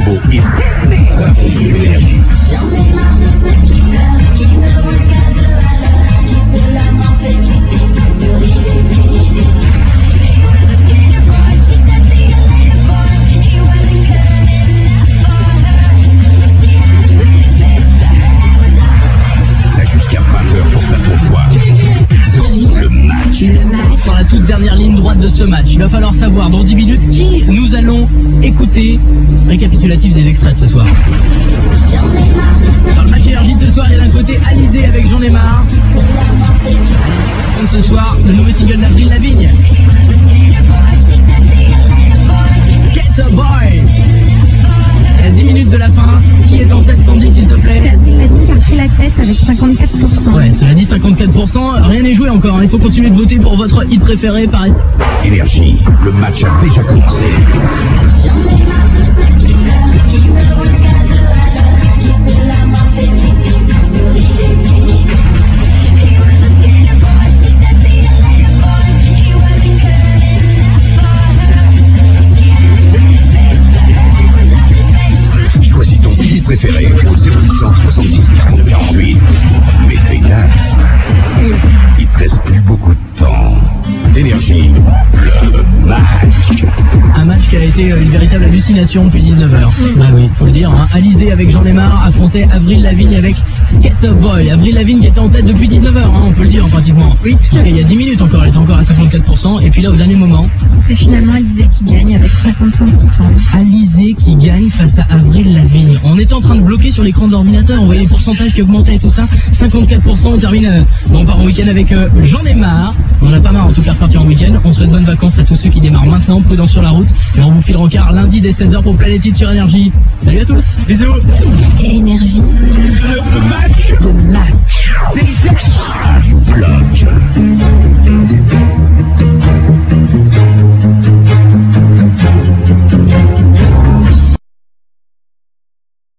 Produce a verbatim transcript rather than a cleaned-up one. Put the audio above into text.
nouveau hit. Ça, c'est Énergie. Sur la toute dernière ligne droite de ce match, il va falloir savoir dans dix minutes qui nous allons écouter. Récapitulatif des extraits de ce soir. Dans le match énergie de ce soir, il y a d'un côté Alizé avec J'en ai marre. Comme ce soir, le nouveau single d'Avril Lavigne. Get a boy. À dix minutes de la fin, qui est en tête, Sandy, s'il te plaît? Avril Lavigne a pris la tête avec cinquante-quatre pour cent. Ouais, cela dit cinquante-quatre pour cent, rien n'est joué encore, il faut continuer de voter pour votre hit préféré par... Énergie, le match a déjà commencé. Choisis ton hit préféré au zéro huit cent soixante-dix quarante quarante-huit. Mais fais gaffe, il te reste plus beaucoup de temps. Énergie, le match. Un match qui a été une véritable hallucination depuis dix-neuf heures. Mmh. Bah oui, faut le dire. Hein. Alizé avec J'en ai marre affrontait Avril Lavigne avec Get a Boy. Avril Lavigne qui était en tête depuis dix-neuf heures, hein, on peut le dire pratiquement. Oui. Et il y a dix minutes encore, elle était encore à cinquante-quatre pour cent. Et puis là, au dernier moment, C'est finalement Alizé qui gagne avec cinquante-cinq pour cent. Alizé qui gagne face à Avril Lavigne. On était en train de bloquer sur l'écran d'ordinateur, on voyait les pourcentages qui augmentaient et tout ça. cinquante-quatre pour cent, on termine. Euh, bon, on part en week-end avec euh, J'en ai marre. On n'a pas marre en tout cas de partir en week-end. On souhaite bonnes vacances à tous ceux qui démarrent maintenant, prudents sur la route. Et on vous file le rencard lundi dès seize heures pour Planète Hit sur Énergie. Salut à tous, bisous. Énergie.